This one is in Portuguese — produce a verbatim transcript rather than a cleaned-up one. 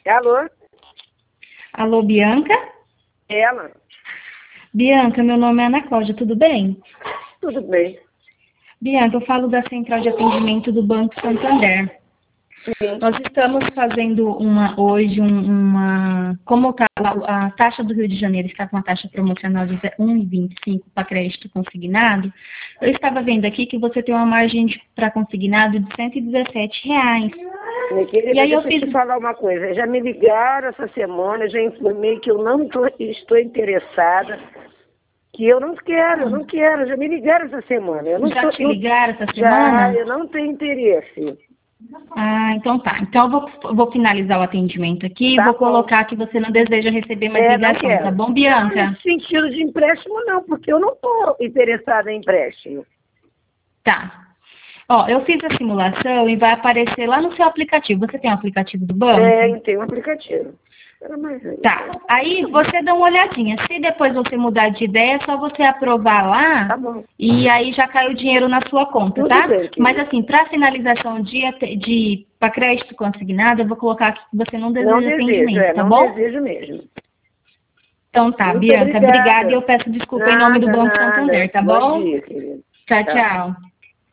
Alô? Alô, Bianca? Ela? Bianca, meu nome é Ana Cláudia, tudo bem? Tudo bem. Bianca, eu falo da Central de Atendimento do Banco Santander. Sim. Nós estamos fazendo uma, hoje um- uma... Como tá, a, a taxa do Rio de Janeiro está com uma taxa promocional de um vírgula vinte e cinco para crédito consignado, eu estava vendo aqui que você tem uma margem para consignado de cento e dezessete reais. Minha querida, E aí eu deixa eu fiz... te falar uma coisa. Já me ligaram essa semana, já informei que eu não tô, estou interessada, que eu não quero, eu não quero. Já me ligaram essa semana. Eu não Já tô, te não- ligaram essa Já, semana? eu não tenho interesse. Ah, então tá. Então eu vou, vou finalizar o atendimento aqui e Tá vou bom. colocar que você não deseja receber mais É, não ligação, tá quero. bom, Não, Bianca? nesse sentido de empréstimo, não, porque eu não estou interessada em empréstimo. Tá. Ó, eu fiz a simulação e vai aparecer lá no seu aplicativo. Você tem o aplicativo do banco? É, tem um aplicativo. Era mais aí. Tá. Aí você dá uma olhadinha. Se depois você mudar de ideia, é só você aprovar lá Tá bom. e aí já cai o dinheiro na sua conta, Tudo tá? bem, querida. Mas assim, para finalização de, ate- de para crédito consignado, eu vou colocar aqui que você não Não deseja desejo, atendimento, é, tá não bom? desejo mesmo. Então tá, Muito Bianca, obrigada e obrigada. eu peço desculpa em nome do Nada, Banco nada. Santander, tá Bom bom? dia, querido. Tchau, Tchau. tchau.